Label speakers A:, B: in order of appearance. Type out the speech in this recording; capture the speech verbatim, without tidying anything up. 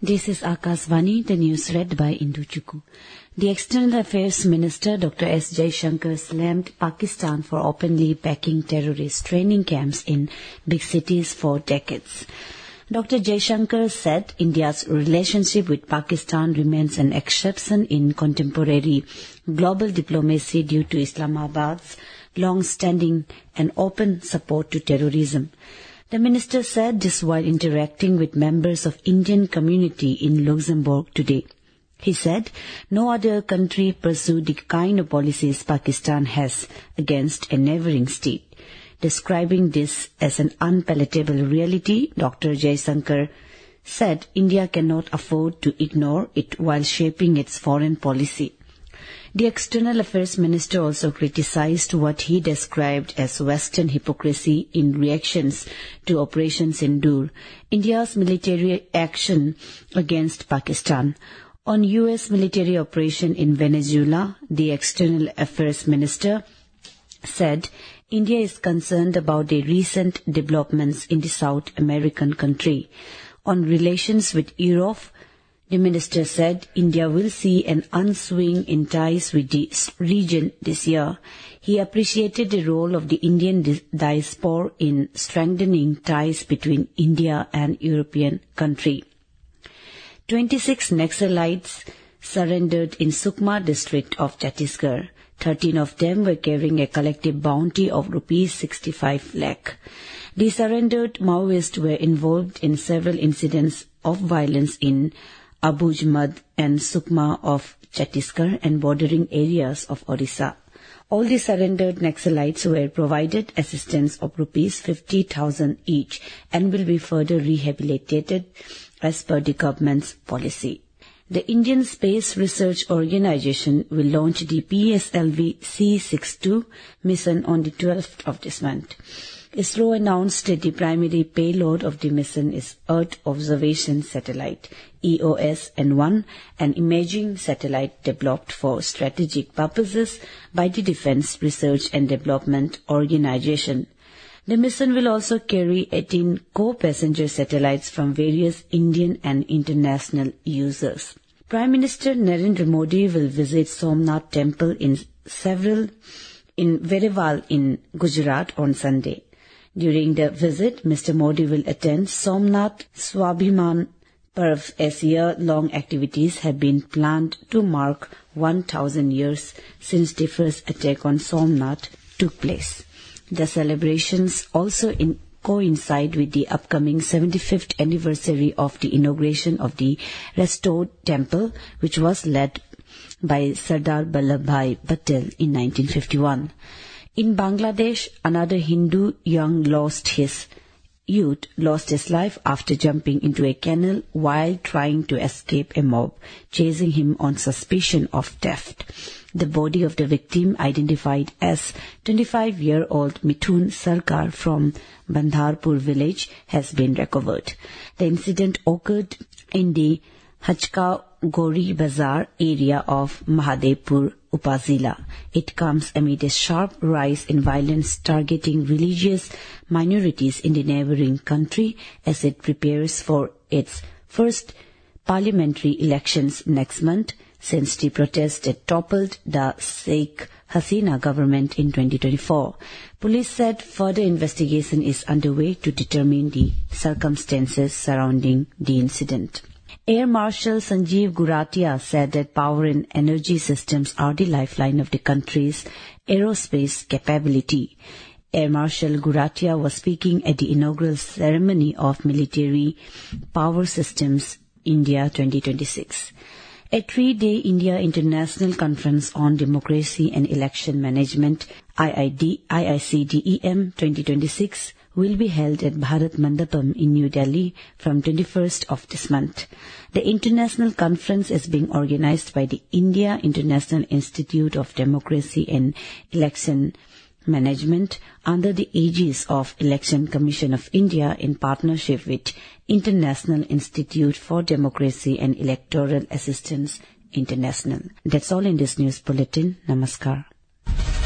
A: This is Akashvani, the news read by Indu Chukku. The External Affairs Minister, Doctor S. Jaishankar, slammed Pakistan for openly backing terrorist training camps in big cities for decades. Doctor Jaishankar said India's relationship with Pakistan remains an exception in contemporary global diplomacy due to Islamabad's long-standing and open support to terrorism. The minister said this while interacting with members of Indian community in Luxembourg today. He said no other country pursued the kind of policies Pakistan has against a neighbouring state. Describing this as an unpalatable reality, Doctor Jaishankar said India cannot afford to ignore it while shaping its foreign policy. The External Affairs Minister also criticized what he described as Western hypocrisy in reactions to Operation Sindoor, India's military action against Pakistan. On U S military operation in Venezuela, the External Affairs Minister said India is concerned about the recent developments in the South American country. On relations with Europe, the minister said India will see an upswing in ties with the region this year. He appreciated the role of the Indian diaspora in strengthening ties between India and European country. twenty-six Naxalites surrendered in Sukma district of Chhattisgarh. Thirteen of them were carrying a collective bounty of rupees sixty-five lakh. The surrendered Maoists were involved in several incidents of violence in Abujamad and Sukma of Chhattisgarh and bordering areas of Odisha. All the surrendered Naxalites were provided assistance of rupees fifty thousand each and will be further rehabilitated as per the government's policy. The Indian Space Research Organisation will launch the P S L V C sixty-two mission on the twelfth of this month. ISRO announced that the primary payload of the mission is Earth Observation Satellite, E O S N one, an imaging satellite developed for strategic purposes by the Defence Research and Development Organisation. The mission will also carry eighteen co-passenger satellites from various Indian and international users. Prime Minister Narendra Modi will visit Somnath Temple in several in Vereval in Gujarat on Sunday. During the visit, Mister Modi will attend Somnath Swabhiman Parv as year-long activities have been planned to mark one thousand years since the first attack on Somnath took place. The celebrations also in coincide with the upcoming seventy-fifth anniversary of the inauguration of the restored temple, which was led by Sardar Vallabhbhai Patel in nineteen fifty-one. In Bangladesh, another Hindu young lost his youth lost his life after jumping into a canal while trying to escape a mob chasing him on suspicion of theft. The body of the victim, identified as twenty-five-year-old Mithun Sarkar from Bandharpur village, has been recovered. The incident occurred in the Hachka Gori Bazar area of Mahadevpur, Upazila. It comes amid a sharp rise in violence targeting religious minorities in the neighbouring country as it prepares for its first parliamentary elections next month since the protest that toppled the Sheikh Hasina government in twenty twenty-four. Police said further investigation is underway to determine the circumstances surrounding the incident. Air Marshal Sanjeev Guratia said that power and energy systems are the lifeline of the country's aerospace capability. Air Marshal Guratia was speaking at the inaugural ceremony of Military Power Systems India twenty twenty-six. A three-day India International Conference on Democracy and Election Management, I I C D E M twenty twenty-six, will be held at Bharat Mandapam in New Delhi from twenty-first of this month. The international conference is being organized by the India International Institute of Democracy and Election Management under the aegis of Election Commission of India in partnership with International Institute for Democracy and Electoral Assistance International. That's all in this news bulletin. Namaskar.